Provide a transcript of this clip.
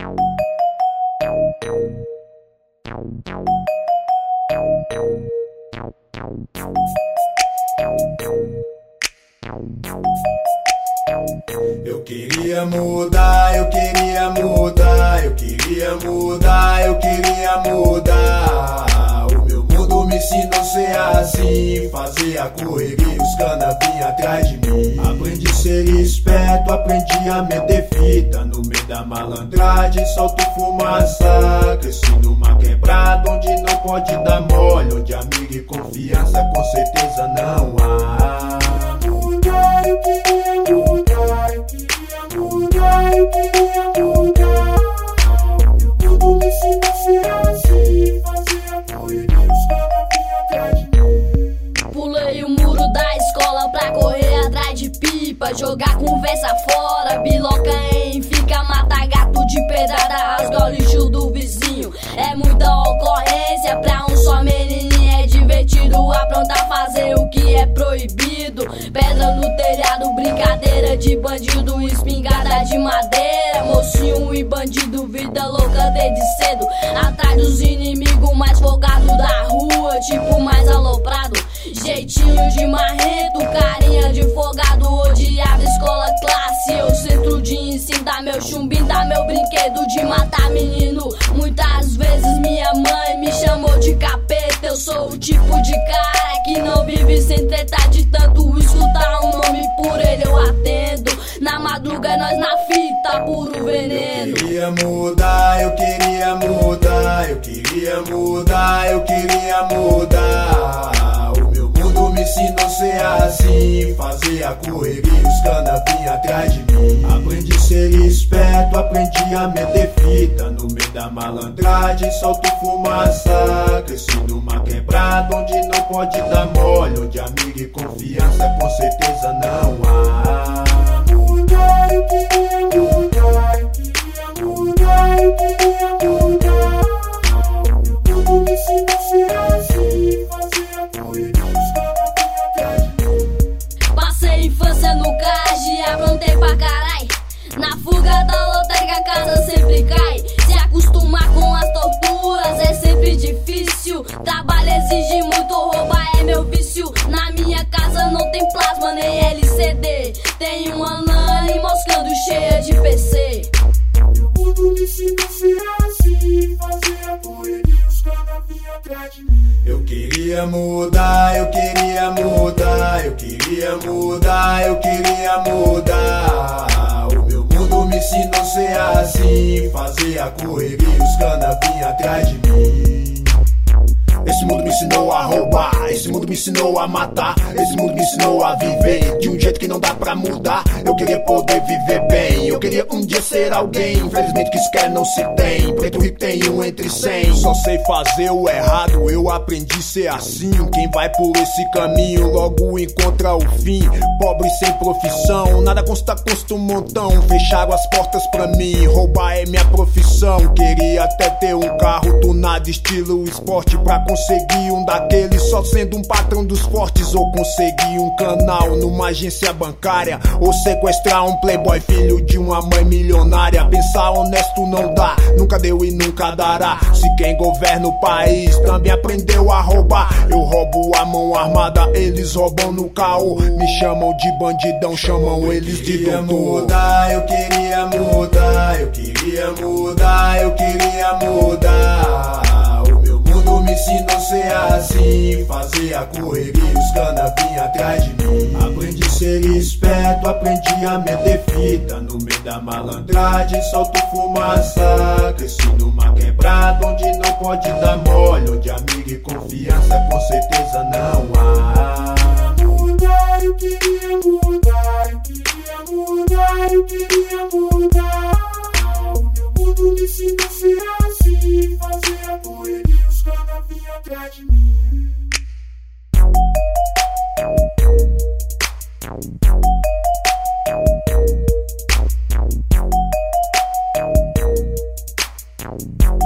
Eu queria mudar, eu queria mudar, eu queria mudar, eu queria mudar. O meu mundo me ensinou a ser assim, fazer a correria, os cana vinham atrás de mim. Aprendi a ser esperto, aprendi a meter fita. No meio da malandragem solto fumaça. Cresci numa quebrada onde não pode dar mole, onde amigo e confiança com certeza não há. Eu queria mudar, eu queria mudar, eu queria mudar. Meu mundo me ensinou a ser assim, fazer a correria, os caras vinham atrás de mim. Pulei o muro da escola pra correr atrás de pipa, jogar conversa fora, biloca fica, mata gato de pedrada, rasga o lixo do vizinho. É muita ocorrência pra um só menininho, é divertido aprontar, fazer o que é proibido. Pedra no telhado, brincadeira de bandido, espingarda de madeira, mocinho e bandido, vida louca desde cedo. Atrás dos inimigos mais folgados da rua, tipo mais aloprado, jeitinho de marrento, carinha de folgado, odiava escola classe. Eu centro de ensino, dá meu chumbinho, dá meu brinquedo de matar menino. Muitas vezes minha mãe me chamou de capeta. Eu sou o tipo de cara que não vive sem treta, de tanto escutar um nome por ele eu atendo. Na madruga nós na fita, puro veneno. Eu queria mudar, eu queria mudar, eu queria mudar, eu queria mudar. O meu mundo me ensinou a ser assim, fazer a correria, os cana vinham atrás de mim. Aprendi a ser esperto, aprendi a meter fita. No meio da malandragem solto fumaça. Cresci numa quebrada onde não pode dar mole, onde amigo e confiança com certeza não há. Eu queria mudar, eu queria mudar, eu queria mudar. Meu mundo me ensinou a ser assim, fazer a correria, os caras vinham atrás de mim. Passei infância no CAG, aprontei pra carai. Na fuga da lotérica a casa sempre cai. Se acostumar com as torturas é sempre difícil. Trabalho exige muito, roubar é meu vício. Na minha casa não tem plasma nem LCD. Tem uma LAN moscando cheia de PC. Meu mundo me ensinou a ser assim, fazer a correria, os caras vinham atrás de mim. Eu queria mudar, eu queria mudar, eu queria mudar, eu queria mudar. O meu mundo me ensinou a ser assim, fazer a correria, os cana vinham atrás de mim. Esse mundo me ensinou a roubar, esse mundo me ensinou a matar, esse mundo me ensinou a viver de um jeito que não dá pra mudar. Eu queria poder viver bem, eu queria um dia ser alguém. Infelizmente que isso quer não se tem, preto rico tem um entre 100. Só sei fazer o errado, eu aprendi a ser assim. Quem vai por esse caminho logo encontra o fim. Pobre sem profissão, nada custa um montão. Fecharam as portas pra mim, roubar é minha profissão. Queria até ter um carro tunado estilo esporte, pra conseguir um daqueles só sendo um patrão dos fortes. Ou conseguir um canal numa agência bancária, ou sequestrar um playboy filho de uma mãe milionária. Pensar honesto não dá, nunca deu e nunca dará. Se quem governa o país também aprendeu a roubar, eu roubo a mão armada, eles roubam no caô. Me chamam de bandidão, chamam eles de doutor. Eu queria mudar, eu queria mudar, eu queria mudar. O meu mundo me ensinou a ser assim, fazer a correria, os cana vinham atrás de mim. Aprendi a ser esperto, aprendi a meter fita. No meio da malandragem solto fumaça. Cresci numa quebrada onde não pode dar mole, onde amigo e confiança com certeza não há. Eu queria mudar, eu queria mudar, eu queria mudar. Meu mundo me ensinou a ser assim, fazer a correria, os caras vinham atrás de mim. Wow.